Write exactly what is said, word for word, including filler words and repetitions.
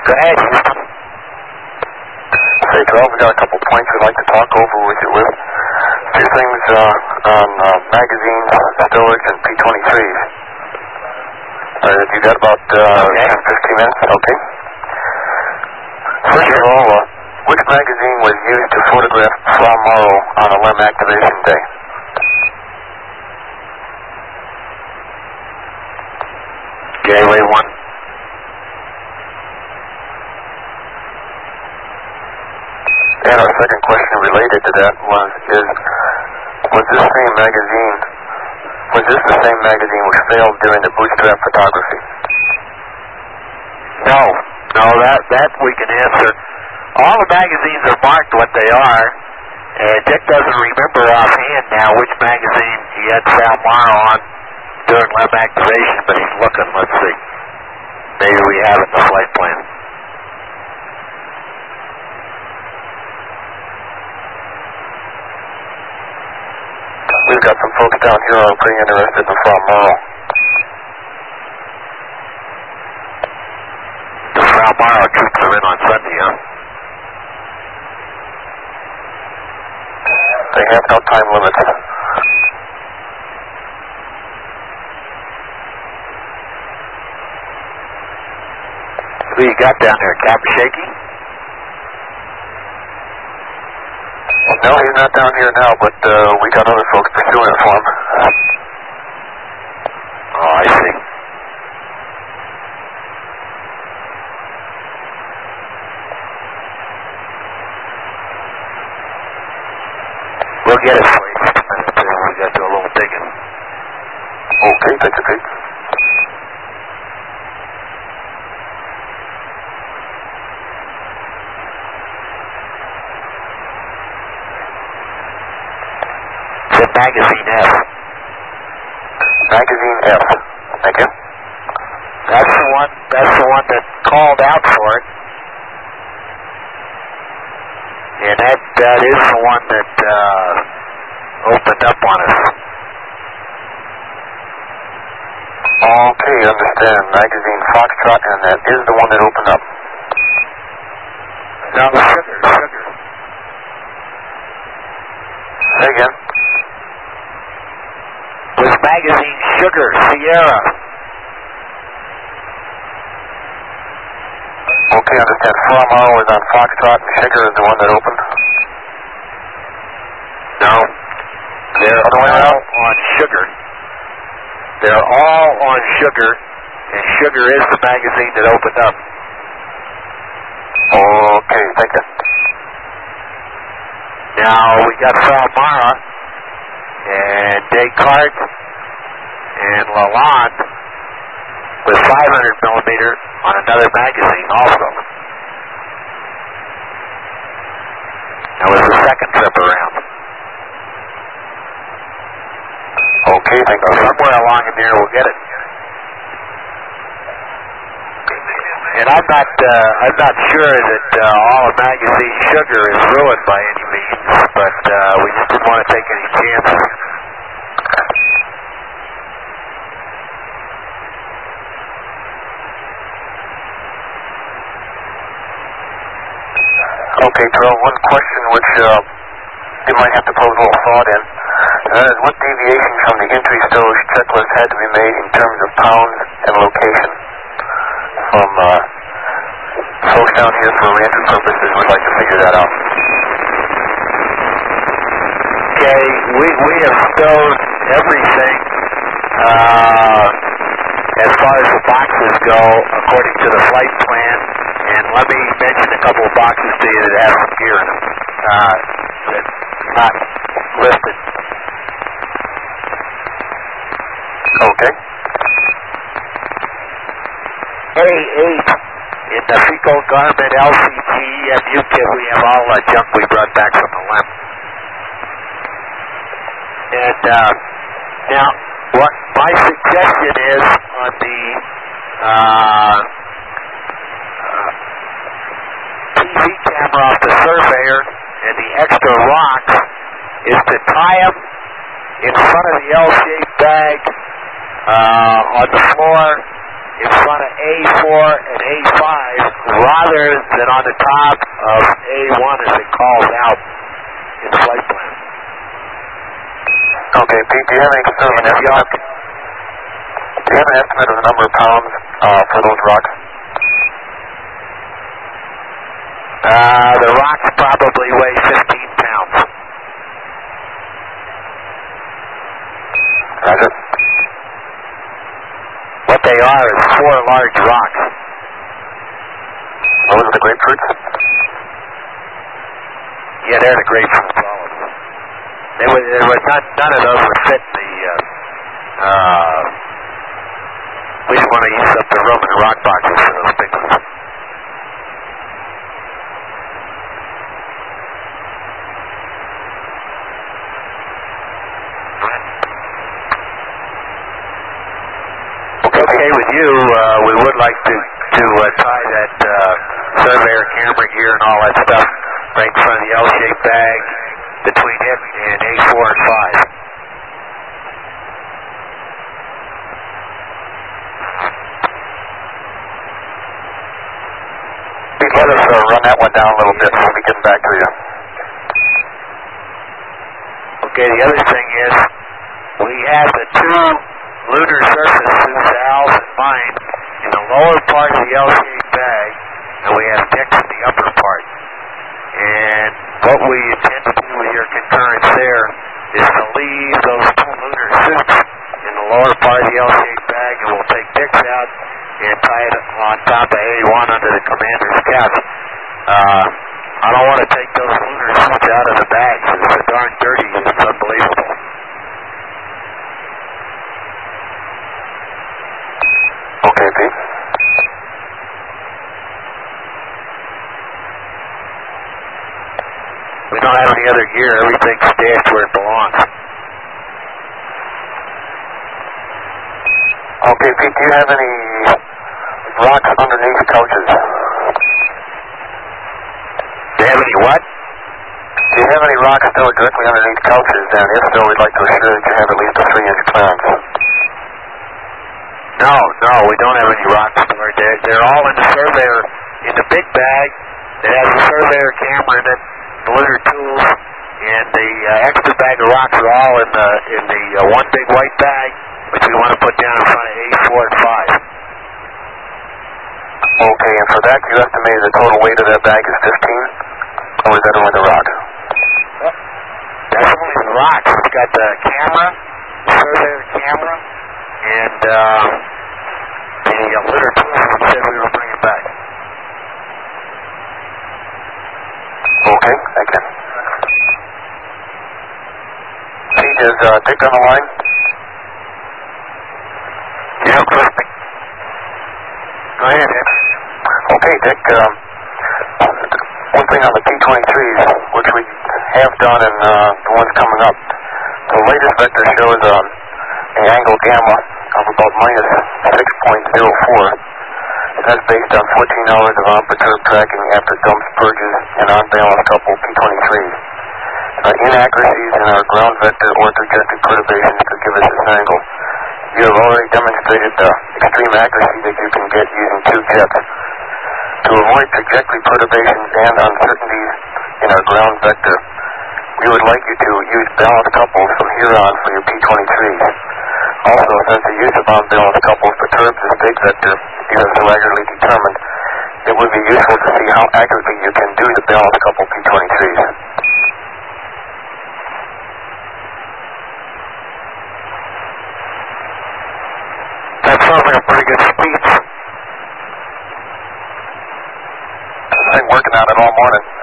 Go ahead, Houston. Hey, twelve, we got a couple points we'd like to talk over with you with. A few things uh, on uh, magazines, stowage, and P twenty-threes. Uh, you got about uh, okay. ten, fifteen minutes? Okay. First of all, uh, which magazine was used to photograph Fra Mauro on a LEM activation day? Gateway one. And our second question related to that was, is, was this same magazine, was this the same magazine which failed during the bootstrap photography? No, no, that, that we can answer. All the magazines are marked what they are, and Dick doesn't remember offhand now which magazine he had Sal Morrow on during LEM activation, but he's looking. Let's see. Maybe we have it in the flight plan. We've got some folks down here who are pretty interested in Fra Mauro. The Fra Mauro troops are in on Sunday, huh? They have no time limits. Who you got down there, Captain Shaky? No, he's not down here now, but uh, we got other folks pursuing it for him. Oh, I see. We'll get it for you just a minute there. We got to do a little digging. Okay, take your pick. Magazine F. Magazine F. Thank you. That's the one. That's the one that called out for it, and that that is the one that uh, opened up on us. Okay, understand. Magazine Foxtrot, and that is the one that opened up. No, sugar, sugar. Say again. Was magazine Sugar, Sierra. Okay, understand. Fra Mauro is on Foxtrot, and Sugar is the one that opened? No. They're Other way all around? on Sugar. They're all on Sugar, and Sugar is the magazine that opened up. Okay, thank you. Now, we got Fra Mauro and Descartes and Lalonde with five hundred millimeter on another magazine also. That was the second trip around. Okay, thank you. Somewhere along in there we'll get it. And I'm not, uh, I'm not sure that uh, all of magazine Sugar is ruined by any means, but uh, we just didn't want to take any chances. Okay, Terrell, one question which uh, you might have to pose a little thought in. And that is, what deviation from the entry stowage checklist had to be made in terms of pounds and location? From uh, folks down here for reentry purposes would like to figure that out. Okay, we, we have stowed everything uh, as far as the boxes go according to the flight plan. And let me mention a couple of boxes to you that have some gear in them. Uh, that's not listed. Okay. A eight in the Fico Garment L C T E M U kit, we have all uh, junk we brought back from the LEM. And uh, now, what my suggestion is on the uh, T V camera off the Surveyor and the extra rocks is to tie them in front of the L-shaped bag uh, on the floor in front of A four and A five rather than on the top of A one as it calls out in the flight plan. Okay, Pete, do you have any sort of an estimate? Do you have an estimate of the number of pounds uh, for those rocks? Uh, the rocks probably weigh fifteen pounds. Roger. What they are is four large rocks. Those are the grapefruits? Yeah, they're the grapefruits, all of them. They were, there was not, none of those would fit the, uh, uh, we didn't want to use up the room in the rock boxes for those big ones. Okay with you, uh, we would like to, to uh, tie that uh, surveyor camera gear and all that stuff right in front of the L-shaped bag between it and A four and five. Let us uh, run that one down a little bit so we get back to you. Okay, the other thing is, we have the two lunar surfaces, Al's and mine, in the lower part of the L-shaped bag, and we have Dick's in the upper part. And what we intend to do with your concurrence there is to leave those two lunar suits in the lower part of the L-shaped bag, and we'll take Dick's out and tie it on top of A one under the commander's couch. Uh, I don't want to take those lunar suits out of the bag. It's so darn dirty, it's unbelievable. Okay, Pete. We don't have any other gear. Everything's stashed where it belongs. Okay, Pete, do you have any rocks underneath couches? Do you have any what? Do you have any rocks still directly underneath couches? And if so, we'd like to assure that you have at least a three-inch clearance. No, no, we don't have any rocks stored there. They're all in the surveyor, in the big bag that has a surveyor camera in it, the lunar tools, and the uh, extra bag of rocks are all in the in the uh, one big white bag, which we want to put down in front of A four and five. Okay, and for that, you estimated the total weight of that bag is fifteen? Or is that only the rock? That's only the rocks. It's got the camera, the surveyor camera, and uh, the uh, lunar tools we said we were bringing back. Okay, thank you. Pete, is uh, Dick on the line? Yeah, I'm listening. Go ahead, Dick. Okay, Dick, um, one thing on the P twenty-threes, which we have done and uh, the ones coming up, the latest vector shows um, an angle gamma of about minus six point zero four. That's based on fourteen hours of on-perturb tracking after dumps, purges, and on-balance couple P twenty-threes. Uh, inaccuracies in our ground vector or trajectory perturbations could give us this angle. You have already demonstrated the extreme accuracy that you can get using two jets. To avoid trajectory perturbations and uncertainties in our ground vector, we would like you to use balanced couples from here on for your P twenty-threes. Also, since the use of on-balance couples perturbs this big vector, you have so accurately determined, it would be useful to see how accurately you can do the balanced couple P twenty-threes. That sounds like a pretty good speech. I've been working on it all morning.